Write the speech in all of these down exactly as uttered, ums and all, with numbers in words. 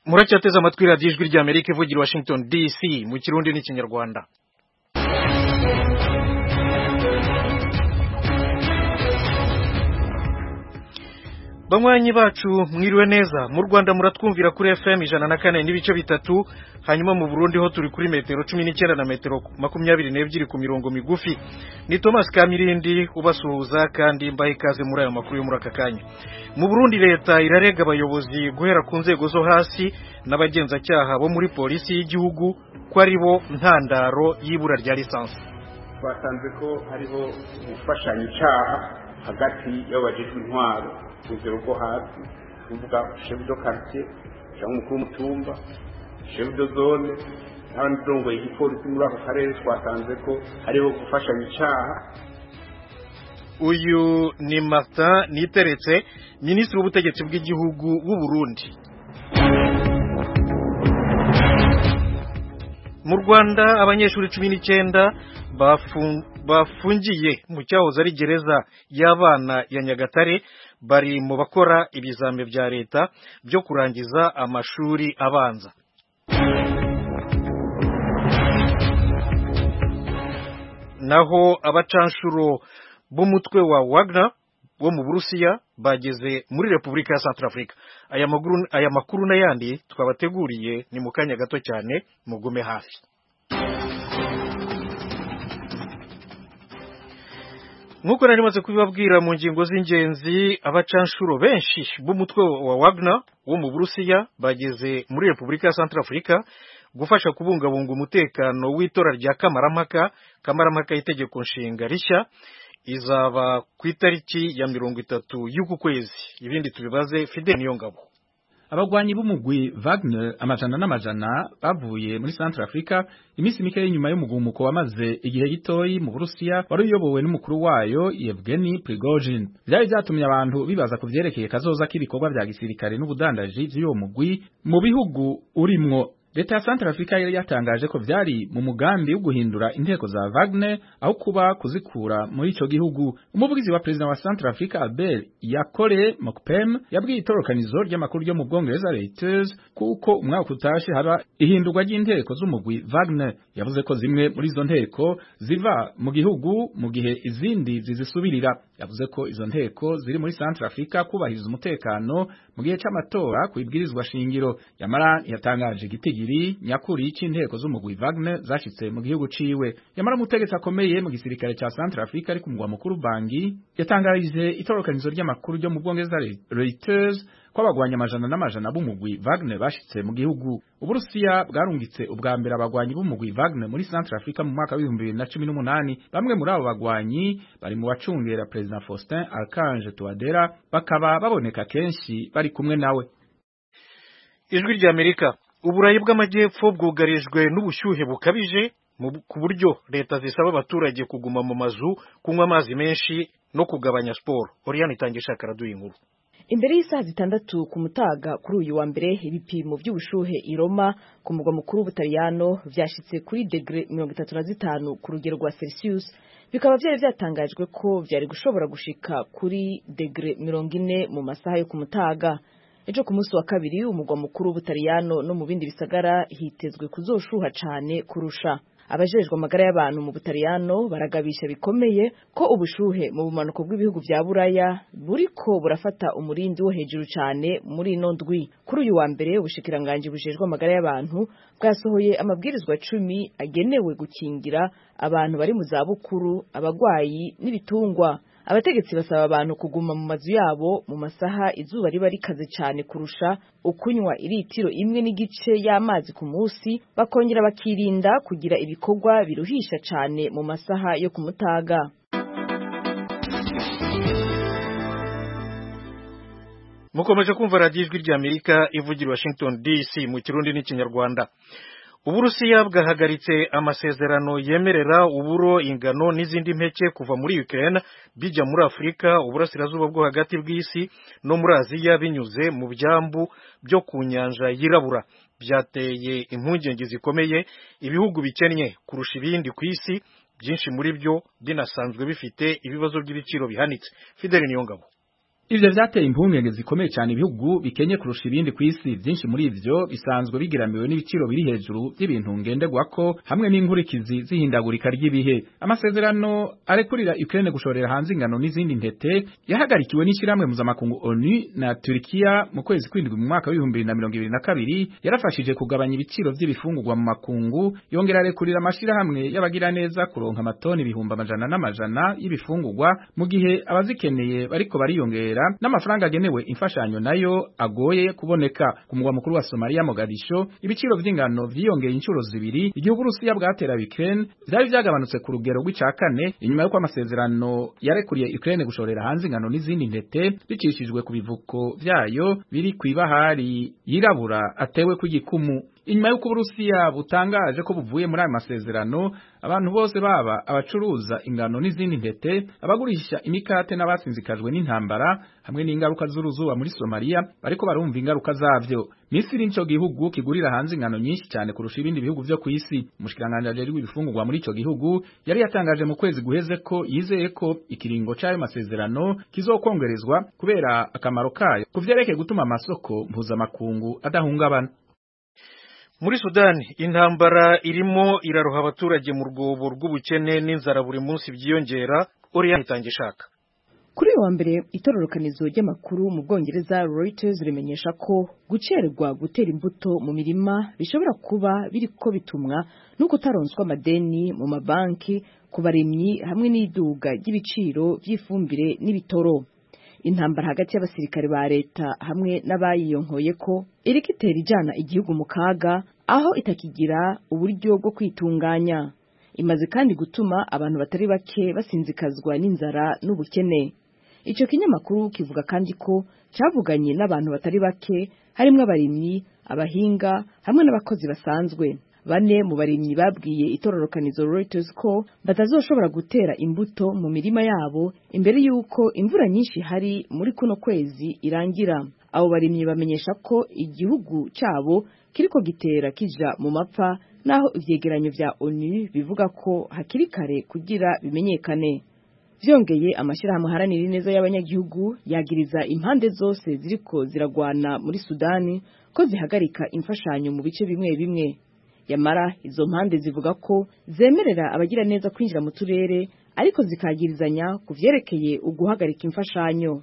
muracyateze amatwi radiyo ijwi ry'Amerika ivugira Washington D C mu kirundi n'ikinyarwanda. Banywanyi bacu mwiriwe neza, mu Rwanda muratwumvira kuri F M ijana na kane n'ibice bitatu, hanyuma mu Burundi ho turi kuri metero cumi n'icyenda na metero makumyabiri n'ebyiri ku mirongo migufi. Ni Thomas Kamirindi ubasuhuza kandi mbaye ikaze muri aya makuru yo muri aka kanya. Mu Burundi leta irarega abayobozi guhera ku nzego zo hasi n'abagenzacyaha bo muri polisi y'igihugu ko ari bo ntandaro y'ibura rya lisansi. Basanze ko hariho gufashanya icyaha hagati y'abajejwe intwaro urugero rwo hasi tuvuga chef de quartier cyangwa umukuru w'umutumba, chef de zone n'abandi ndongo y'igipolisi muri ako karere twasanze ko hariho gufashanya icyaha. Uyu ni Martin Niteretse, Minisitiri w'ubutegetsi bw'igihugu w'u Burundi. Mu Rwanda abanyeshuri cumi n'icyenda bafungiye mu cyahoze ari gereza y'abana ya Nyagatare bari mu bakora ibizame bya leta byo kurangiza amashuri abanza. Naho abacanshuro b'umutwe wa Wagner wo mu Burusiya bageze muri Repubulika ya Centrafrique. Aya makuru aya makuru n'ayandi twabateguriye ni mu kanya gato cyane, mugume hafi. Nkuko nari maze kubibabwira mu ngingo z'ingenzi, abacanshuro benshi b'umutwe wa Wagner wo mu Burusiya bageze muri Repubulika ya Centrafrique gufasha kubungabunga umutekano w'itora rya kamarampaka kamarampaka y'itegeko nshinga rishya izaba ku itariki ya mirongo itatu y'uku kwezi. Ibindi tubibaze Fidel Niyongabo. Abagwanyi b'umugwi Wagner amajana n'amajana bavuye muri Centrafrique imisi mike y'inyuma y'umugumuko wamaze igihe gitoyi mu Burusiya wari uyobowe n'umukuru wayo Yevgeny Prigozhin. Byari byatumye abantu bibaza ku vyerekeye kazoza k'ibikorwa bya gisirikare n'ubudandaji by'uwo mugwi mu bihugu urimwo. Leta ya Centrafrique yari yatangaje ko vyari mu mugambi wo guhindura inteko za Wagner aho kuba kuzikura muri ico gihugu. Umuvugizi wa president wa Centrafrique Albert Yakore Mokpem yabwiye itorokanizo ry'amakuru ryo mu Bwongereza Reuters kuko umwaka utashe haba ihindurwa ry'inteko z'umugwi Wagner. Yavuze ko zimwe muri izo nteko ziva mu gihugu mu gihe izindi zizisubirira. Yavuze ko izo nteko ziri muri Centrafrique kubahiriza umutekano mu gihe c'amatora kwibwirizwa shingiro. Yamara yatangaje igitigi nyakuri c'inteko z'umugwi Wagner zashitse mu gihugu ciwe. Yamara umutegetsi akomeye mu gisirikare ca Centrafrique ari ku mugwa mukuru Bangui yatangarije itorokanizo ry'amakuru ryo mu Bwongereza Reuters ko abagwanya amajana n'amajana b'umugwi Wagner bashitse mu gihugu. Uburusiya bwarungitse ubwa mbere abagwanyi b'umugwi Wagner muri Centrafrique mu mwaka w'ibihumbi bibiri na cumi n'umunani. Bamwe muri abo bagwanyi bari mu bacungera President Faustin Archange Touadera, bakaba baboneka kenshi bari kumwe nawe. Ijwi ry'Amerika. Uburayi bw'amajyepfo bwugarijwe n'ubushyuhe bukabije ku buryo leta zisaba abaturage kuguma mu mazu, kunywa amazi menshi no kugabanya siporo. Oriane itangisha karaduye inkuru. Imbere y'isaha zitandatu ku mutaga kuri uyu wa mbere ibipimo by'ubushuhe i Roma ku mugwa mukuru w'Ubutaliyano vyashitse kuri degre mirongo itatu na zitanu ku rugero rwa Celsius, bikaba vyari vyatangajwe ko vyari gushobora gushika kuri degre mirongo ine mu masaha yo ku mutaga. Ejo ku munsi wa kabiri umugwa mukuru w'Ubutaliyano no mu bindi bisagara hitezwe kuzoshuha cane kurusha. Abajejwe amagara y'abantu mu Butaliyano baragabisha bikomeye ko ubushuhe mu bumanuko bw'ibihugu vya Buraya buriko burafata umurindi wo hejuru cane muri ino ndwi. Kuri uyu wa mbere ubushikiranganje bujejwe amagara y'abantu bwasohoye amabwirizwa cumi agenewe gukingira abantu bari mu zabukuru, abagwayi n'ibitungwa. Abategetsi basaba abantu kuguma mu mazu yabo mu masaha izuba riba rikaze cyane kurusha, ukunywa iritiro imwe n'igice y'amazi ku munsi, bakongera bakirinda kugira ibikorwa biruhisha cyane mu masaha yo ku mutaga. Mukomeje kumva radiyo ijwi ry'Amerika ivugira Washington D C mu kirundi n'ikinyarwanda. Uburusiya bwahagaritse amasezerano yemerera uburo, ingano n'izindi mpeke kuva muri Ukraine bijya muri Afrika, uburasirazuba bwo hagati bw'isi no muri Aziya binyuze mu byambu byo ku nyanja yirabura. Byateye impungenge zikomeye ibihugu bikennye kurusha ibindi ku isi, byinshi muri byo binasanzwe bifite ibibazo by'ibiciro bihanitse. Fidel Niyongabo. Ivyo vyateye impungenge zikomeye cyane ibihugu bikenye kurusha ibindi ku isi. Byinshi muri ivyo bisanzwe bigiramiwe n'ibiciro biri hejuru by'ibintu ngenderwako hamwe n'inkurikizi zihindagurika ry'ibihe. Amasezerano arekurira Ukraine gushorera hanze ingano n'izindi ntete yahagarikiwe n'ishiramwe mpuzamakungu ONU na Turkiya mu kwezi kw'indwi mu mwaka w'ibihumbi bibiri na mirongo ibiri na kabiri yarafashije kugabanya ibiciro by'ibifungurwa mu makungu, yongera arekurira amashirahamwe y'abagira neza kuronka amatoni ibihumbi amajana n'amajana y'ibifungurwa mu gihe abazikeneye bariko bariyongera n'amafaranga agenewe imfashanyo nayo agoye kuboneka. Ku mugwa mukuru wa Somalia Mogadisho ibiciro vy'ingano vyiyongeye inshuro zibiri. Igihugu Rusiya bwatera Ukraine vyari vyagabanutse ku rugero rw'ica kane inyuma y'uko amasezerano yarekuriye Ukraine gushorera hanze ingano n'izindi ntete bicishijwe ku bivuko vyayo biri kw'ibahari yirabura atewe kw'igikumu. Inyuma y'uko Uburusiya butangaje ko buvuye muri ayo masezerano, abantu bose baba abacuruza ingano n'izindi ntete, abagurisha imikate n'abasinzikajwe n'intambara hamwe n'ingaruka z'uruzuba muri Somalia bariko barumva ingaruka zavyo. Misiri nico gihugu kigurira hanze ingano nyinshi cyane kurusha ibindi bihugu vyo ku isi. Umushikiranganje ajejwe ibifungurwa muri ico gihugu yari yatangaje mu kwezi guheze ko yizeye ko ikiringo c'ayo masezerano kizokongerezwa kubera akamaro kayo kuvyerekeye gutuma amasoko mpuzamakungu adahungabana. Muri Sudani intambara irimo iraroha abaturage mu rwobo rw'ubukene n'inzara buri munsi byiyongera. Oriane Itangishaka. Kuri wa mbere itororokanizo ry'amakuru mu Bwongereza Reuters rimenyesha ko gucererwa gutera imbuto mu mirima bishobora kuba biriko bitumwa nuko taronswa amadeni mu mabanki ku barimyi hamwe n'iduga ry'ibiciro by'ifumbire n'ibitoro. Intambara hagati y'abasirikare ba leta hamwe n'abayiyonkoye ko iriko itera ijana igihugu mu kaga aho itakigira uburyo bwo kwitunganya. Imaze kandi gutuma abantu batari bake basinzikazwa n'inzara n'ubukene. Ico kinyamakuru kivuga kandi ko cavuganye n'abantu batari bake harimwo abarimyi, abahinga hamwe n'abakozi basanzwe. Bane mu barimyi babwiye itororokanizo Reuters ko batazoshobora gutera imbuto mu mirima yabo imbere yuko imvura nyinshi hari muri kuno kwezi irangira. Abo barimyi bamenyesha ko igihugu cyabo kiriko gitera kija mu mapfa naho ivyegeranyo vya ONU bivuga ko hakiri kare kugira bimenyekane. Vyongeye amashirahamwe haranira ineza y'abanyagihugu yagiriza impande zose ziriko ziragwana muri Sudani ko zihagarika imfashanyo mu bice bimwe bimwe. Yamara izo mpande zivuga ko zemerera abagira neza kwinjira mu turere ariko zikagirizanya kuvyerekeye uguhagarika imfashanyo.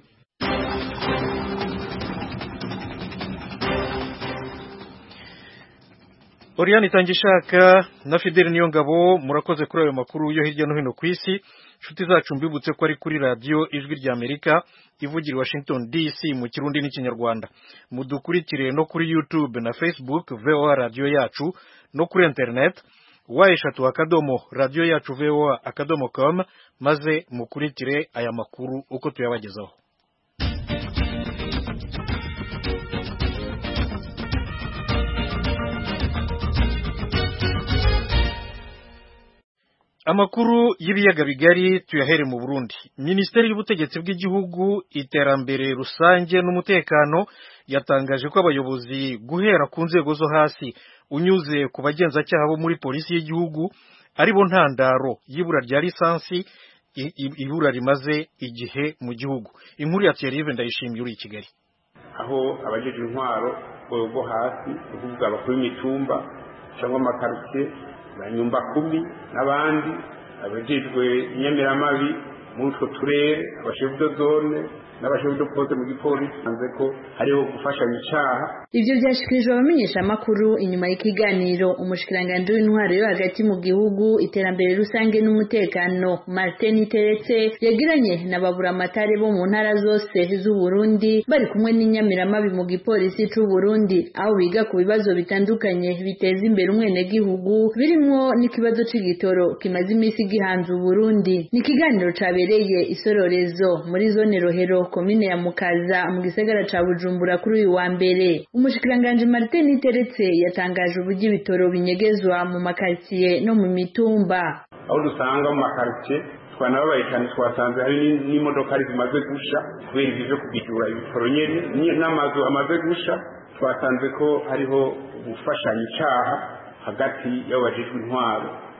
Oriane Itangishaka na Fidel Niyongabo murakoze kuri ayo makuru yo hirya no hino ku isi. Nshuti zacu mbibutse ko ari kuri radio Ijwi rya Amerika ivugira i Washington D C mu Kirundi n'Ikinyarwanda. Mudukurikire no kuri YouTube na Facebook V O A radio yacu no kuri internet wa eshatu akadomo radio yacu V O A akadomo com maze mukurikire aya makuru uko tuyabagezaho. Amakuru y'ibiyaga bigari tuyahere mu Burundi. Minisiteri y'ubutegetsi bw'igihugu, iterambere rusange n'umutekano yatangaje ko abayobozi guhera ku nzego zo hasi unyuze ku bagenzacyaha bo muri polisi y'igihugu ari bo ntandaro y'ibura rya lisansi ibura rimaze igihe mu gihugu. Inkuru ya Thierry Ndayishimiye uri i Kigali. Aho abajeje intwaro bo hasi kuvuga abakuru imitumba cyangwa amakaruke banyumba kumi n'abandi abajejwe inyamiramabi muri utwo turere abashefu de zone n'abashefu de poste mu gipolisi hanze ko hariho gufashanya icaha. Ivyo byashikirijwe abamenyesha makuru inyuma y'ikiganiro umushikiranganje w'intwaro yo hagati mu gihugu iterambere rusange n'umutekano Martin Teretse yagiranye n'ababura amatare bo mu ntara zose z'u Burundi bari kumwe n'inyamiramabi mu gipolisi c'u Burundi aho biga ku bibazo bitandukanye biteza imbere umwene gihugu birimwo n'ikibazo c'igitoro kimaze imisi gihanze u Burundi. Ni kiganiro cabereye isororezo muri zone Rohero komine ya Mukaza mu gisagara ca Bujumbura kuri uyu wa mbere. Umushikiranganje Martin Teretse yatangaje uburyo ibitoro binyegezwa mu makartier no mu mitumba. Aho dusanga mu makartier twanababaye cyane twasanze hari n'imodoka zimaze gusha kubera ivyo kubijura ibitoro nyene n'amazu amaze gusha. Twasanze ko hariho gufashanya icaha hagati y'abajejwe intwaro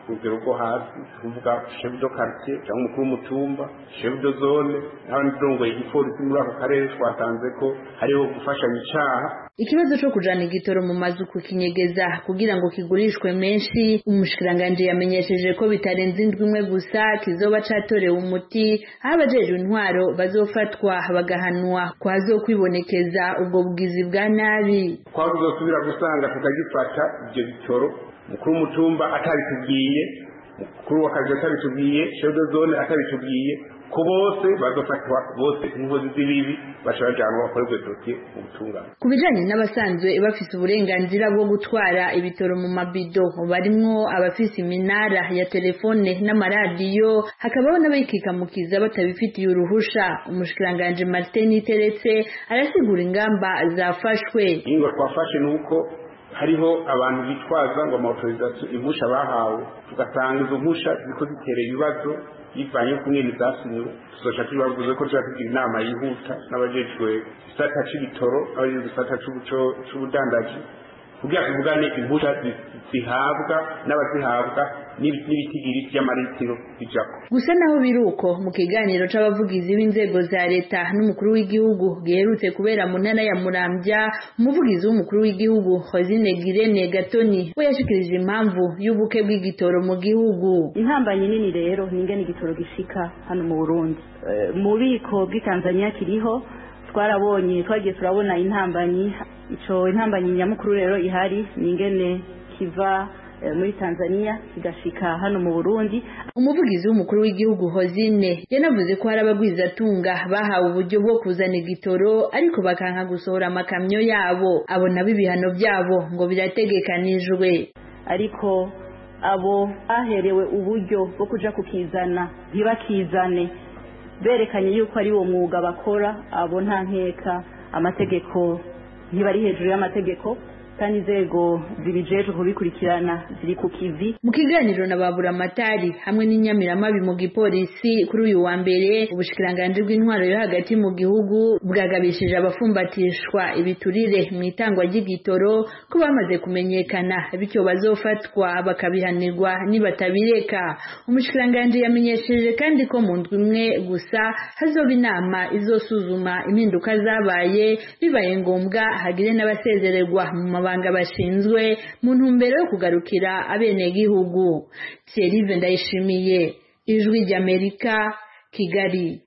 urugero rwo hasi tuvuga chef de quartier cyangwa umukuru w'umutumba chef de zone n'abandi ndongoye igipolisi muri ako karere twatanze ko hariho gufashanya icaha. Ikibazo cyo kujana igitoro mu mazu kukinyegeza kugira ngo kigurishwe menshi, umushikiranganje yamenyesheje ko bitarenze indwi imwe gusa kizoba catorewe umuti, abajejwe intwaro bazofatwa bagahanwa kwazo kwibonekeza ubwo bugizi bwa nabi. Twazosubira gusanga tukagifata ibyo bitoro mukuru w'umutumba atabitubwiye, mukuru w'akazi atabitubwiye, chef de zone atabitubwiye, ko bose bazofatwa bose inkozi z'ibibi bashajanwa bakorerwe dossier mu butungane. Kubijanye n'abasanzwe bafise uburenganzira bwo gutwara ibitoro mu mabido barimwo abafise iminara ya telefone n'amaradiyo, hakabaho n'abayikikamukiza batabifitiye uruhusha. Umushikiranganje Martin Teretse arasigura ingamba zafashwe. Ingo twafashe nuko hariho abantu bitwaza ngo amautorisation impusha bahawe, tugasanga izo mpusha ziko zitera ibibazo yivanye kumwe zasinyiwe. Tuzoca tubavuze ko tuzakugira inama yihuta n'abajejwe gisata c'ibitoro n'abajejwe gisata c'ubudandaji kugira tuvugane impusha zihabwa n'abazihabwa n'ibitigiri by'amaritiro bijako. Gusa naho biruko mu kiganiro c'abavugizi b'inzego za leta n'umukuru w'igihugu giherutse kubera mu ntara ya Muramvya, umuvugizi w'umukuru w'igihugu Hozine Girene Gatoni we yashikirije impamvu y'ubuke bw'igitoro mu gihugu. Intambanye nini rero ningene igitoro gishika hano mu Burundi. E, mu biko bw'Tanzania kiriho twarabonye twagiye turabona intambanyi, ico intambanyi nyamukuru rero ihari ningene kiva muri Tanzania kigashika hano mu Burundi. Umuvugizi w'umukuru w'igihugu Hozine yanavuze ko hari abagwizatunga bahawe uburyo bwo kuzana igitoro ariko bakanka gusohora amakamyo yabo, abona bibihano byabo ngo birategekanijwe. Ariko abo aherewe uburyo bwo kuja kukizana ntibakizane berekanye yuko ari uwo mwuga bakora, abo nta nkeka amategeko ntibari hejuru y'amategeko kandi inzego zibijeje kubikurikirana ziri ku kivi. Mu kiganiro na babura matari hamwe n'inyamiramabi mu gipolisi kuri uyu wa mbere, ubushikiranganje bw'intwaro yo hagati mu gihugu bwagabishije abafumbatishwa ibiturire mu itangwa ry'igitoro ko bamaze kumenyekana bityo bazofatwa bakabihanirwa nibatabireka. Umushikiranganje yamenyesheje kandi ko mu ndwi imwe gusa hazoba inama izosuzuma impinduka zabaye, bibaye ngombwa hagire n'abasezererwa mu banga bashinzwe mu ntumbero yo kugarukira abenegihugu. Thierry Ndayishimiye, Ijwi ry'Amerika, Kigali.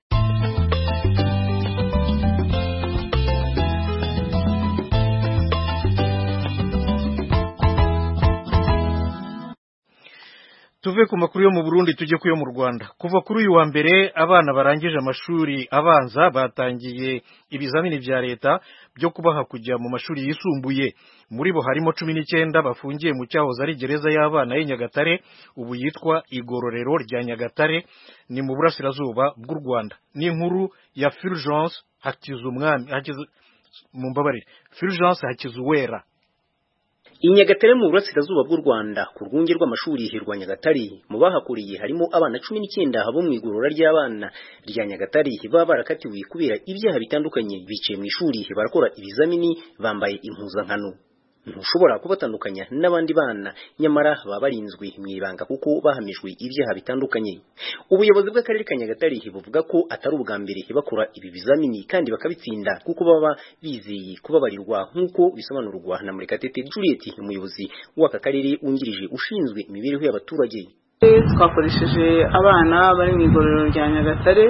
Tuve ku makuru yo mu Burundi tujye kuyo mu Rwanda. Kuva kuri uyu wa mbere abana barangije amashuri abanza batangiye ibizamini vya leta byo kubaha kujya mu mashuri yisumbuye. Muri bo harimo cumi n'icyenda bafungiye mu cyahoze ari gereza y'abana y'I Nyagatare, ubu yitwa Igororero rya Nyagatare, ni mu burasirazuba bw'u Rwanda. Ni inkuru ya Fulgence Hakizumwami, Hakizu mu mbabarire, Fulgence Hakizuwera. Inyagatare mu burasirazuba bw'u Rwanda ku rwunge rw'amashuri hirwa Nyagatare, mu bahakuriye harimo abana cumi n'icyenda bo mu igorora ry'abana rya Nyagatare baba barakatiwe kubera ibyaha bitandukanye. Bicaye mu ishuri barakora ibizamini bambaye impuzankano, ntushobora kubatandukanya n'abandi bana, nyamara baba barinzwe mu ibanga kuko bahamijwe ibyaha bitandukanye. Ubuyobozi bw'akarere ka Nyagatare buvuga ko atari ubwa mbere bakora ibi bizamini kandi bakabitsinda kuko baba bizeye kubabarirwa, nk'uko bisobanurwa na Murekatete Juliet, umuyobozi w'aka karere wungirije ushinzwe imibereho y'abaturage. Twakoresheje abana bari mu igororero rya Nyagatare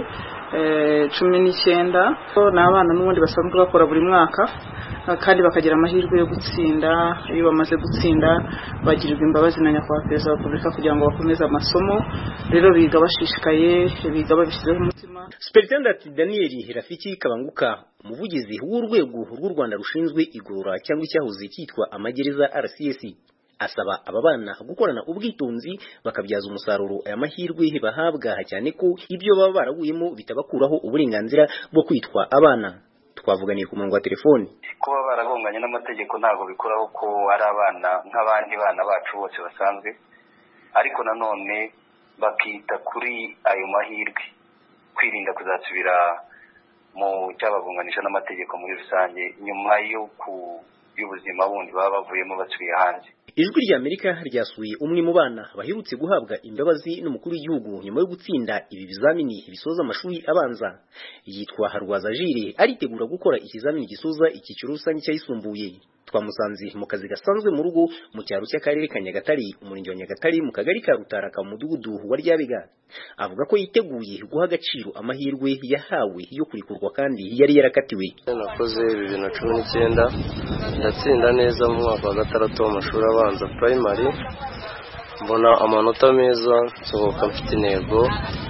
cumi n'icyenda, ni abana n'ubundi basanzwe bakora buri mwaka kandi bakagira amahirwe yo gutsinda. Iyo bamaze gutsinda bagirirwa imbabazi na nyakubahwa perezida wa repubulika kugira ngo bakomeze amasomo. Rero biga bashishikaye, biga babishyizeho umutima. Superintendent Daniel Rafiki Kabanguka, umuvugizi w'urwego rw'u Rwanda rushinzwe igorora cyangwa icyahoze cyitwa amagereza R C S, asaba aba bana gukorana ubwitonzi bakabyaza umusaruro aya mahirwe bahabwa, cyane ko ibyo baba baraguyemo bitabakuraho uburenganzira bwo kwitwa abana. Twavuganiye ku murongo wa telefoni. Kuba baragonganye n'amategeko ntago bikuraho ko ari abana nk'abandi bana bacu bose basanzwe, ariko nanone bakita kuri ayo mahirwe, kwirinda kuzasubira mu cyabagunganisha n'amategeko muri rusange nyuma yo y'ubuzima bundi baba bavuyemo batuye hanze. Ijwi rya Amerika ryasuye umwe mu bana baherutse guhabwa imbabazi n'umukuru w'igihugu nyuma yo gutsinda ibi bizamini bisoza amashuri abanza. Yitwa Harwaza Jire, aritegura gukora ikizamini gisoza icyiciro rusange cyayisumbuye. Twamusanze mu kazi gasanzwe mu rugo mu cyaro cy'akarere ka Nyagatare, umurenge wa Nyagatare mu kagari ka Rutaraka mu mudugudu wa Ryabega. Avuga ko yiteguye guha agaciro amahirwe yahawe yo kurikurwa kandi yari yarakatiwe. Nakoze bibiri na cumi n'icyenda ndatsinda neza mu mwaka wa gatandatu w'amashuri abanza primary, mbona amanota meza, nsohoka mfite intego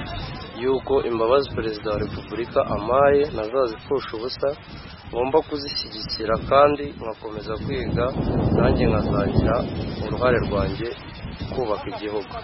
yuko imbabazi Perezida wa Repubulika amaye ntazazipfusha ubusa, ngomba kuzishyigikira kandi nkakomeza kwiga nanjye nkazagira uruhare rwanjye kubaka igihugu.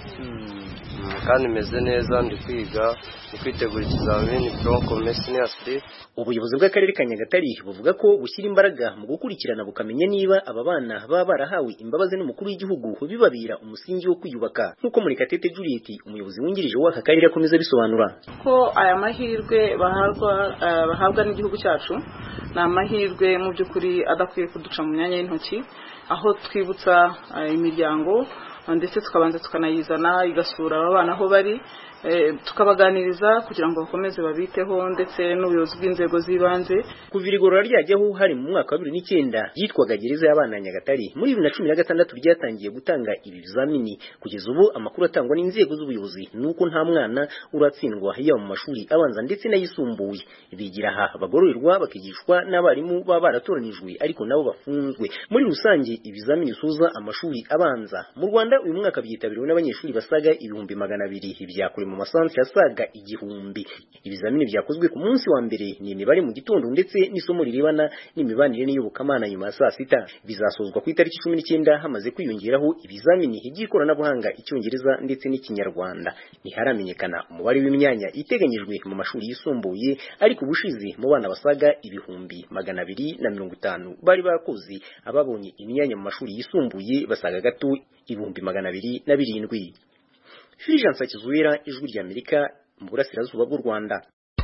Kandi meze neza, ndi kwiga ndi kwitegura ikizamini Proncomesniasri. Ubuyobozi bw'akarere ka Nyagatare buvuga ko bushyira imbaraga mu gukurikirana bukamenya niba aba bana baba barahawe imbabazi n'umukuru w'igihugu bibabira umusingi wo kwiyubaka, nk'uko Murekatete Juliet umuyobozi wungirije w'aka karere akomeza bisobanura ko aya mahirwe bahabwa uh, bahabwa n'igihugu cyacu ni amahirwe mu by'ukuri adakwiye kuduca mu myanya y'intoki, aho twibutsa uh, imiryango ndetse tukabanza tukanayizana igasura aba bana aho bari, tukabaganiriza kugira ngo bakomeze babiteho ndetse n'ubuyobozi bw'inzego z'ibanze. Kuva irigorora ryajyaho hari mu mwaka wa bibiri n'icyenda yitwaga gereza y'abana ya Nyagatare, muri bibiri na cumi na gatandatu ryatangiye gutanga ibi bizamini. Kugeza ubu amakuru atangwa n'inzego z'ubuyobozi nuko nta mwana uratsindwa yaba mu mashuri abanza ndetse n'ayisumbuye. Bigira aha bagororerwa bakigishwa n'abarimu baba baratoranijwe ariko nabo bafunzwe. Muri rusange ibizamini bisoza amashuri abanza mu Rwanda uyu mwaka byitabiriwe n'abanyeshuri basaga ibihumbi magana abiri byakuri mu masantre asaga igihumbi. Ibizamini byakozwe ku munsi wa mbere ni imibare mu gitondo ndetse n'isomo rirebana n'imibanire n'iyobokamana nyuma ya saa sita. Bizasozwa ku itariki cumi n'icyenda hamaze kwiyongeraho ibizamini by'ikoranabuhanga, Icyongereza ndetse n'Ikinyarwanda. Ntiharamenyekana umubare w'imyanya iteganyijwe mu mashuri yisumbuye, ariko ubushize mu bana basaga ibihumbi magana abiri na mirongo itanu bari bakoze, ababonye imyanya mu mashuri yisumbuye basaga gato ibihumbi magana abiri na birindwi. Fulgence Kizuwera, Ijwi rya Amerika mu burasirazuba bw'u Rwanda.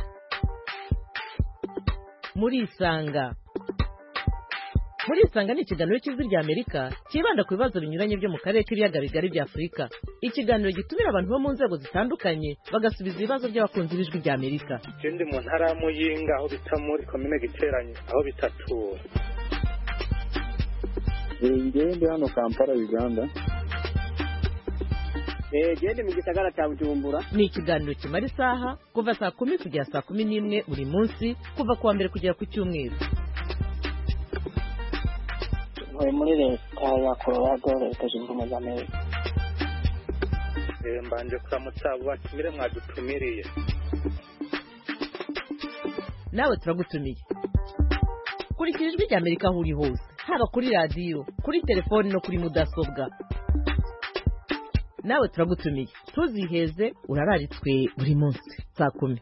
Muri Isanga. Muri Isanga ni ikiganiro cy'Ijwi rya Amerika kibanda ku bibazo binyuranye byo mu karere k'ibiyaga bigari bya Afurika. Ikiganiro gitumira abantu bo mu nzego zitandukanye bagasubiza ibibazo by'abakunzi b'Ijwi rya Amerika. Ndi mu ntara ya Muyinga aho bita muri komine Giteranye aho bitatura. Ngende hano Kampala Uganda. Gende mu gisagara cya Bujumbura. Ni ikiganiro kimara isaha kuva saa kumi kugera saa kumi n'imwe buri munsi kuva kuwa mbere kugera ku cyumweru. Ntuye muri leta ya Colorado, leta zunze ubumwe za Amerika. Mbanje kuramutsa batumire mwadutumiriye. Nawe turagutumiye. Kurikira Ijwi rya Amerika aho uri hose, haba kuri radiyo, kuri telefoni no kuri mudasobwa. Nawe turagutumiye, tuziheze urararitswe buri munsi saa kumi.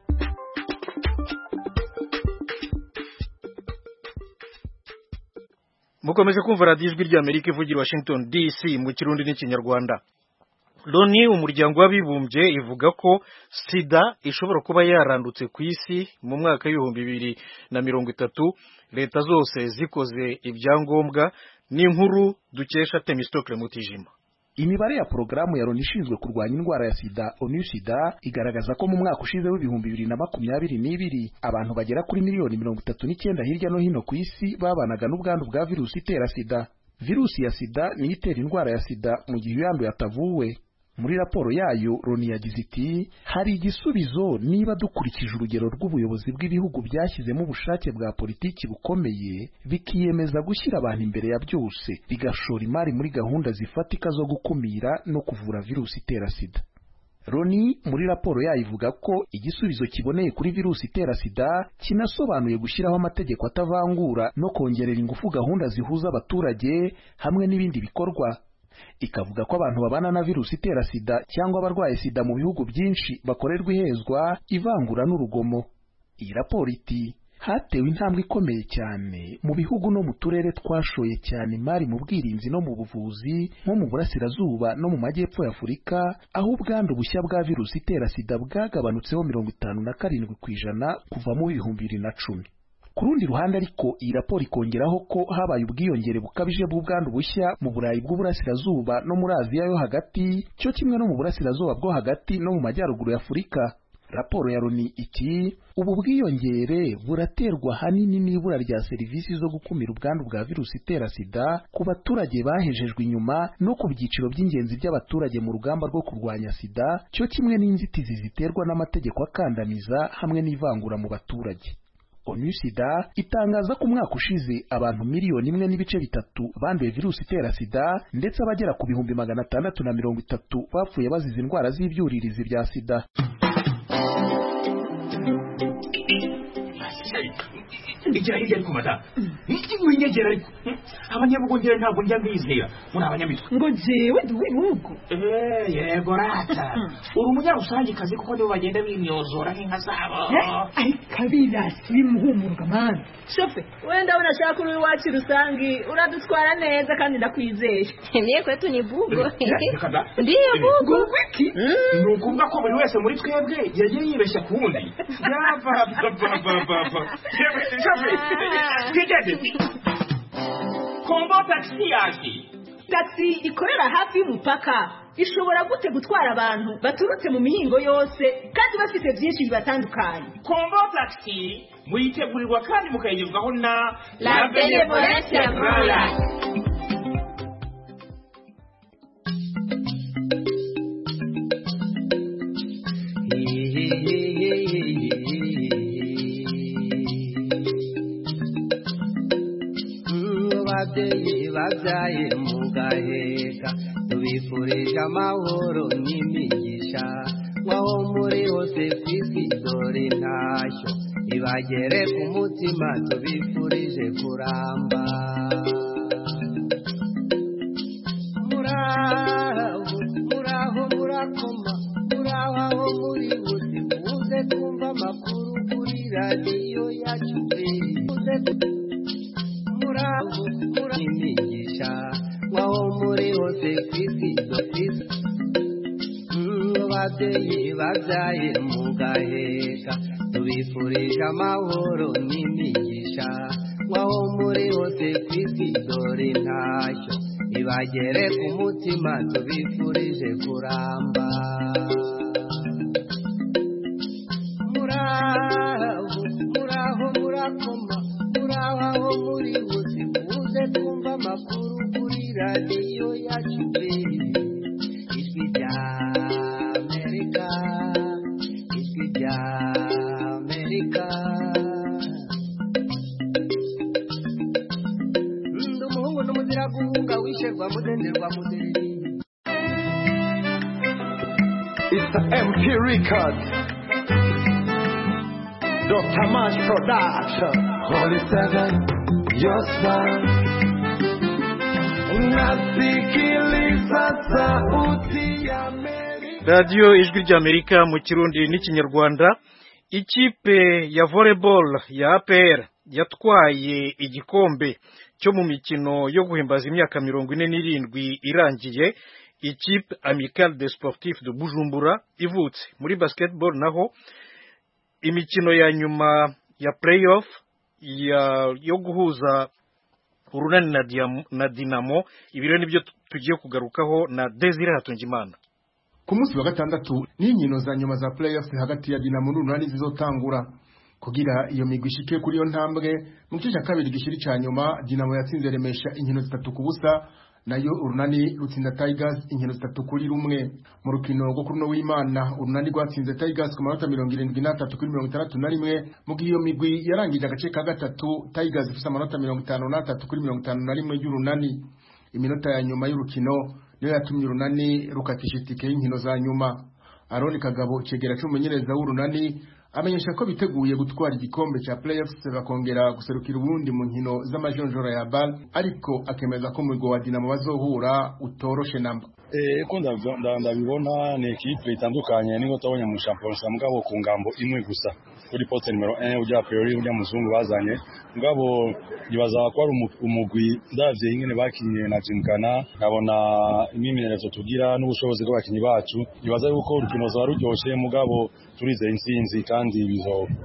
Mukomeje kumva radiyo Ijwi rya Amerika ivugira Washington D C mu Kirundi n'Ikinyarwanda. Loni, umuryango w'abibumbye, ivuga ko sida ishobora kuba yarandutse ku isi mu mwaka w'ibihumbi bibiri na mirongo itatu, leta zose zikoze ibyangombwa. N'inkuru dukesha Temistokle Mutijima. Imibare ya porogaramu ya Loni ishinzwe kurwanya indwara ya sida onu sida igaragaza ko mu mwaka ushize w'ibihumbi bibiri na makumyabiri n'ibiri abantu bagera kuri miliyoni mirongo itatu n'icyenda hirya no hino ku isi babanaga n'ubwandu bwa virusi itera sida. Virusi ya sida niyo itera indwara ya sida mu gihe uyanduye atavuwe. Muri raporo yayo Loni yagize iti hari igisubizo niba dukurikije urugero rw'ubuyobozi bw'ibihugu byashyizemo ubushake bwa politiki bukomeye bikiyemeza gushyira abantu imbere ya byose bigashora imari muri gahunda zifatika zo gukumira no kuvura virusi itera sida. Loni muri raporo yayo ivuga ko igisubizo kiboneye kuri virusi itera sida kinasobanuye gushyiraho amategeko atavangura no kongerera ingufu gahunda zihuza abaturage hamwe n'ibindi bikorwa. Ikavuga ko abantu babana na virusi itera sida cyangwa abarwaye sida mu bihugu byinshi bakorerwa ihezwa, ivangura n'urugomo. Iyi raporo iti hatewe intambwe ikomeye cyane mu bihugu no mu turere twashoye cyane imari mu bwirinzi no mu buvuzi nko mu burasirazuba no mu majyepfo ya Afurika, aho ubwandu bushya bwa virusi itera sida bwagabanutseho mirongo itanu na karindwi ku ijana kuva mu bihumbi bibiri na cumi. ku rundi ruhande ariko iyi raporo ikongeraho ko habaye ubwiyongere bukabije bw'ubwandu bushya mu Burayi bw'uburasirazuba no muri Aziya yo hagati cyo kimwe no mu burasirazuba bwo hagati no mu majyaruguru ya Afurika. Raporo ya Loni iti ubu bwiyongere buraterwa hanini n'ibura rya serivisi zo gukumira ubwandu bwa virusi itera sida ku baturage bahejejwe inyuma no ku byiciro by'ingenzi by'abaturage mu rugamba rwo kurwanya sida cyo kimwe n'inzitizi ziterwa n'amategeko akandamiza hamwe n'ivangura mu baturage. ONU-SIDA itangaza ko umwaka ushize abantu miliyoni imwe n'ibice bitatu banduye virusi itera sida ndetse abagera ku bihumbi magana atandatu na mirongo itatu bapfuye bazize indwara z'ibyuririzi bya sida. Igira hirya ariko madamu iki winyegera ariko abanyabugongera ntabwo njya mbizera muri abanyamitwe ngo jewe duwe nuko eh yego rata uri umunyarusangi kazi kuko nibo bagenda bimyozora nk'inka zabo ari kabirasi bimuhumuruka man shofe wenda unashaka uri wacu rusangi uradutwara neza kandi ndakwizeye niye kwetu ni bugo ndiye bugo wiki nukumva ko buri wese muri twebwe yagiye yibeshya kundi yava baba baba Kombo taxi yaje. Taxi ikorera hafi y'umupaka. Ishobora gute gutwara abantu baturutse mu mihingo yose kandi bafite byinshi bibatandukanye. Kombo taxi muyitegurirwa kandi mukayigezwaho na La Benevolence Royal. Babyaye mugaheka tubifurije amahoro n'imigisha waho muri hose kwisi dore ntashyo ibagere ku mutima tubifurije kuramba muraho muraho murakoma muraho aho muri hose muze kumva amakuru kuri radiyo yacu muze muraho imigisha waho muri hose kwisi dofisi babyeyi babyaye mugaheka tubifurije amahoro n'imigisha waho muri hose kwisi dore ntashyo ibagere ku mutima tubifurije kuramba muraho muraho murakoma muraho aho muri hose muze kumva amakuru kuri radiyo yacu ijwi rya Amerika ijwi rya Amerika ndi umuhungu n'umuzira guhunga wisherwa mudenderwa mudereri. It's the M P Records, Doctor Mash Production, Holy Seven, your smile. Unasikiliza sauti ya Amerika. Radio Ijwi rya Amerika mu Kirundi n'Ikinyarwanda. Ikipe ya volleyball ya A P R yatwaye igikombe cyo mu mikino yo guhimbaza imyaka mirongo ine n'irindwi irangiye. Ikipe Amicale des Sportifs de Bujumbura ivutse. Muri basketball naho imikino ya nyuma ya playoff ya yo guhuza Urunani na, Diam, na Dinamo ibiro nibyo tugiye kugarukaho na Desire Hatungimana. Ku munsi wa gatandatu n'inkino za nyuma za playoff hagati ya Dinamo n'Urunani zizotangura kugira iyo migwi ishike kuri yo ntambwe. Mu gice cya kabiri gishiri ca nyuma Dinamo yatsinze Remesha inkino zitatu ku busa, nayo Urunani rutsinda Tigers inkino zitatu kuri rumwe. Mu rukino rwo kuri no w'Imana Urunani rwatsinze Tigers ku manota mirongo irindwi n'atatu kuri mirongo itandatu na rimwe, mu gihe iyo migwi yarangije agace ka gatatu Tigers ifite amanota mirongo itanu n'atatu kuri mirongo itanu na rimwe y'Urunani. Iminota ya nyuma y'urukino niyo yatumye Urunani rukatisha itike y'inkino za nyuma. Aroni Kagabo cegera cy'umumenyereza w'Urunani amenyesha ko biteguye gutwara igikombe cya playoffs bakongera guserukira ubundi mu nkino z'amajonjora ya B A L, ariko akemeza ko mu wa Dinamo bazohura utoroshe namba. Eh ko ndabibona ni equipe itandukanye niho tabonye mu champions mugabo ku ngambo imwe gusa kuri poste numero un ujya priori ujya muzungu bazanye mugabo nibaza ko ari umugwi ndavye ingene bakinye na Jimkana nkabona imimenyerezo tugira n'ubushobozi bw'abakinyi bacu nibaza yuko urukino za ruryoshe mugabo turize insinzi kandi bizo.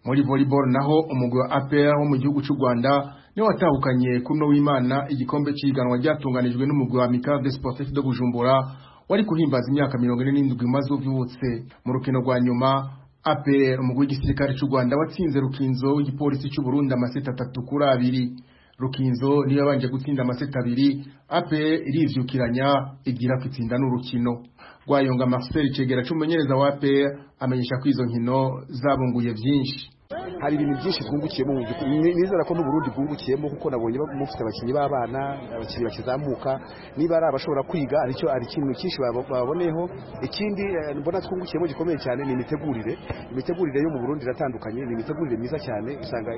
muri volleyball naho umugwi wa A P R wo mu gihugu cy'u Rwanda ni watahukanye kuno w'Imana igikombe cy'iganwa ryatunganijwe n'umugwi wa Amical des Sportifs de Bujumbura wari kuhimbaza imyaka mirongo ine n'indwi maze uvutse. Mu rukino rwa nyuma A P R umugwi w'igisirikare cy'u Rwanda watsinze Rukinzo w'igipolisi cy'u Burundi amaseti atatu kuri abiri. Rukinzo niyo yabanje gutsinda amaseti abiri, A P R irivyukiranya igira kwitsinda n'urukino. Rwayonga Marcel Cegera cy'umumenyereza wa A P R amenyesha ko izo nkino zabunguye byinshi. Hari ibintu byinshi twungukiyemo mu by'ukuri, nizera ko n'Uburundi bwungukiyemo kuko nabonye mufite abakinyi b'abana, abakinyi bakizamuka, niba ari abashobora kwiga aricyo ari ikintu cyinshi baboneho. Ikindi mbona twungukiyemo gikomeye cyane ni imitegurire. Imitegurire yo mu Burundi iratandukanye, ni imitegurire myiza cyane, usanga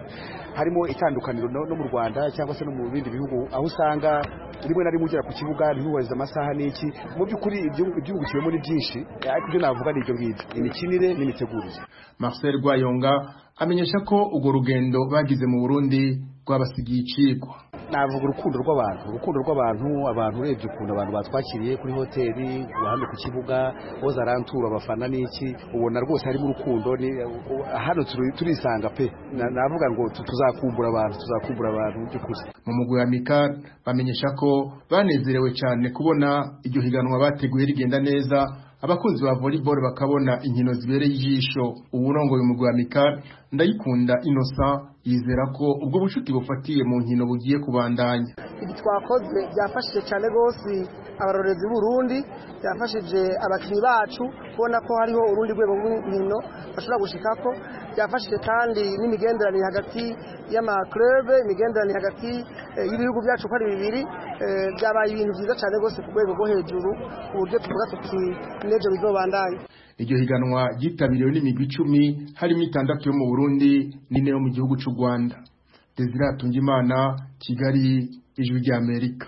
harimo itandukaniro no mu Rwanda cyangwa se no mu bindi bihugu, aho usanga rimwe na rimwe ugera ku kibuga ntiwubahiriza amasaha n'iki. Mu by'ukuri ibyungukiyemo ni byinshi, ariko ibyo navuga ni ibyo ngibyo, imikinire n'imitegurire. Marcel Rwayonga amenyesha ko urwo rugendo bagize mu Burundi rwabasigiye icigwa. Navuga urukundo rw'abantu, urukundo rw'abantu, abantu urebye ukuntu abantu batwakiriye kuri hoteli, hano ku kibuga, hoza arantura abafana n'iki, ubona rwose harimo urukundo. Ni hano turisanga pe, navuga ngo tuzakumbura abantu, tuzakumbura abantu by'ukuri. Mu mugwi wa Amical bamenyesha ko banezerewe cyane kubona iryo higanwa bateguye rigenda neza, abakunzi ba volleyball bakabona inkino zibereye ijisho. Uburongoye umugwi wa Amical Ndayikunda Innocent yizera ko ubwo bucuti bufatiye mu nkino bugiye kubandanya. Ibi twakoze byafashije cyane gose abarorezi b'Urundi, byafashije abakinyi bacu kubona ko hariho urundi rwego rw'inkino bashobora gushikako, byafashije kandi n'imigenderanire hagati y'ama club, imigenderanire hagati y'ibihugu byacu ko ari bibiri, byabaye ibintu byiza cyane gose ku rwego rwo hejuru, uburyo tuvuga tuti nejo bizobandanya. Iryo higanwa ryitabiriwe n'imigwi icumi harimo itandatu yo mu Burundi n'ine yo mu gihugu cy'u Rwanda. Desire Atungimana, Kigali, Ijwi rya Amerika.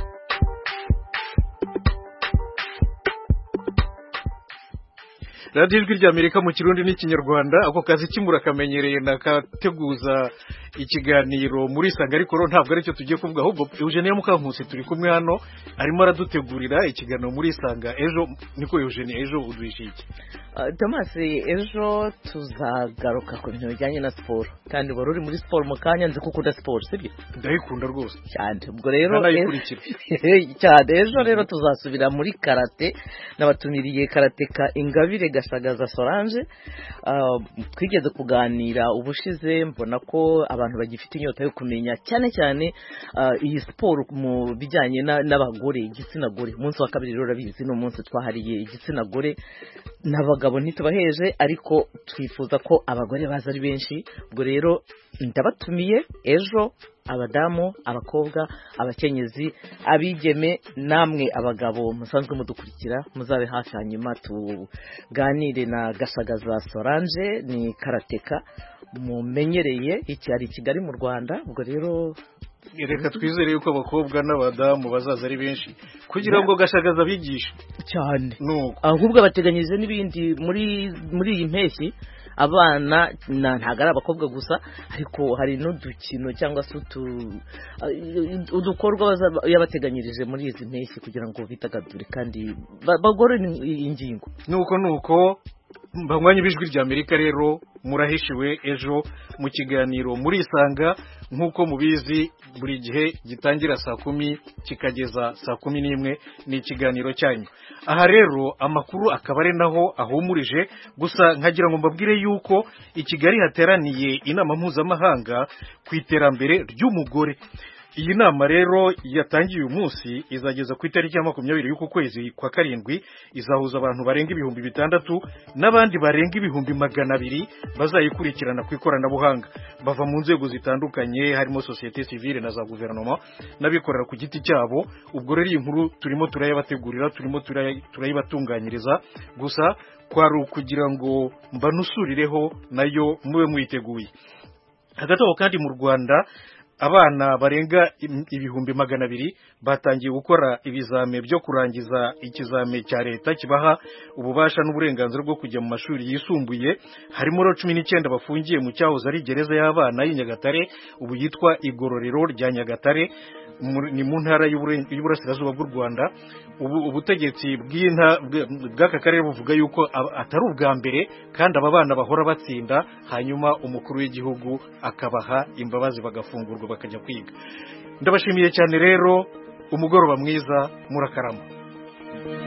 Radio Ijwi rya Amerika mu Kirundi n'Ikinyarwanda. Ako kazi kimura kamenyereye nakateguza ikiganiro muri Sanga, ariko ro ntabwo aricyo tugiye kuvuga, ahubwo Eugenie Mukankusi turi kumwe hano arimo aradutegurira ikiganiro muri Sanga. Ejo niko Eugenie, ejo udushiki uh, Thomas, ejo tuzagaruka ku bintu bijyanye na siporo, kandi wari uri muri siporo mu kanya, nzi ko ukunda siporo sibyo? Ndayikunda rwose cyane. Ubwo rero cyane ejo rero tuzasubira muri karate, nabatumiriye karateka Ingabire Gashagaza Solange. Uh, twigeze kuganira ubushize, mbona ko abantu bagifite inyota yo kumenya cyane cyane uh, iyi siporo mu bijyanye n'abagore, igitsina gore. Umunsi wa kabiri rero rabizi no munsi twahariye igitsina gore, n'abagabo ntitubaheje, ariko twifuza ko abagore baza ari benshi. Ubwo rero ndabatumiye ejo, abadamu, abakobwa, abakenyezi, abigeme, namwe abagabo musanzwe mudukurikira, muzabe hafi, hanyuma tuganire na Gashagaza Solange, ni karateka mumenyereye, iki ari Kigali mu Rwanda. Ubwo rero reka twizere yuko abakobwa n'abadamu bazaza ari benshi kugira ngo Gashagaza bigishe cyane. Ahubwo bateganyije n'ibindi muri muri iyi mpeshyi. Abana ntago ari abakobwa gusa, ariko hari n'udukino cyangwa se udukorwa yabateganyirije muri izi mpeshyi kugira ngo bitagadure kandi bagore ingingo. Nuko nuko banywanyi b'Ijwi rya Amerika rero murahishiwe ejo mu kiganiro muri Isanga, nk'uko mubizi buri gihe gitangira saa kumi kikageza saa kumi n'imwe, ni ikiganiro cyanyu. Aha rero amakuru akaba ari naho ahumurije, gusa nkagira ngo mbabwire yuko i Kigali hateraniye inama mpuzamahanga ku iterambere ry'umugore. Iyi nama rero yatangiye uyu munsi, izageza ku itariki ya makumyabiri y'uku kwezi kwa karindwi, izahuza abantu barenga ibihumbi bitandatu n'abandi barenga ibihumbi magana abiri bazayikurikirana ku ikoranabuhanga, bava mu nzego zitandukanye, harimo societe civile na za guverinoma n'abikorera ku giti cyabo. Ubwo rero iyi nkuru turimo turayabategurira, turimo turayibatunganyiriza, gusa kwari ukugira ngo mbanusurireho nayo mube mwiteguye. Hagati aho kandi mu Rwanda abana barenga ibihumbi magana abiri batangiye gukora ibizame byo kurangiza ikizame cya leta kibaha ububasha n'uburenganzira bwo kujya mu mashuri yisumbuye. harimo ro cumi n'icyenda bafungiye mu cyahoze ari gereza y'abana y'i Nyagatare ubu yitwa igororero rya Nyagatare, ni mu ntara y'uburasirazuba bw'u Rwanda. ubu ubutegetsi bw'aka karere buvuga yuko atari ubwa mbere kandi aba bana bahora batsinda, hanyuma umukuru w'igihugu akabaha imbabazi bagafungurwa bakajya kwiga. ndabashimiye cyane rero, umugoroba mwiza, murakarama.